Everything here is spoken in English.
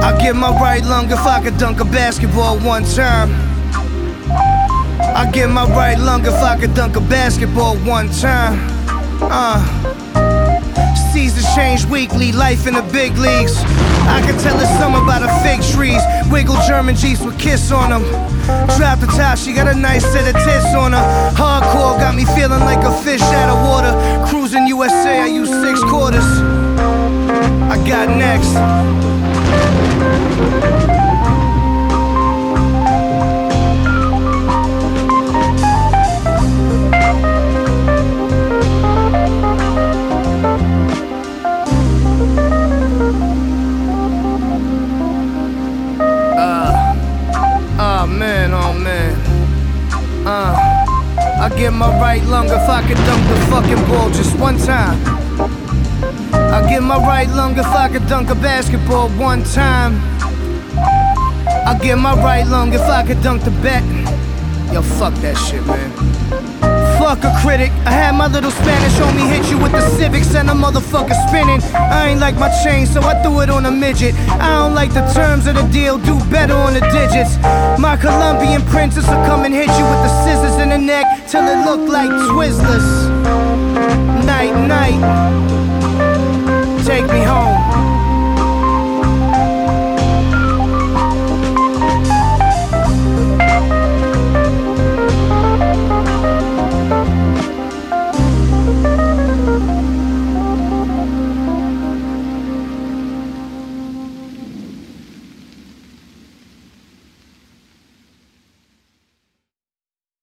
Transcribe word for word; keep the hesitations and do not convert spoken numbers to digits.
I give my right lung if I could dunk a basketball one time. I give my right lung if I could dunk a basketball one time. Uh Seasons change weekly, life in the big leagues. I can tell it's summer by the fig trees. Wiggle German Jeeps with kiss on them. Drop the top, she got a nice set of tits on her. Hardcore got me feeling like a fish out of water. Cruising U S A, I use six quarters. I got next. Oh man, oh man. Uh, I give my right lung if I could dunk the fucking ball just one time. I give my right lung if I could dunk a basketball one time. I give my right lung if I could dunk the bet. Yo, fuck that shit, man. Fuck a critic. I had my little Spanish homie hit you with the civics and a motherfucker spinning. I ain't like my chain, so I threw it on a midget. I don't like the terms of the deal, do better on the digits. My Colombian princess will come and hit you with the scissors in the neck till it look like Twizzlers. Night, night. Take me home.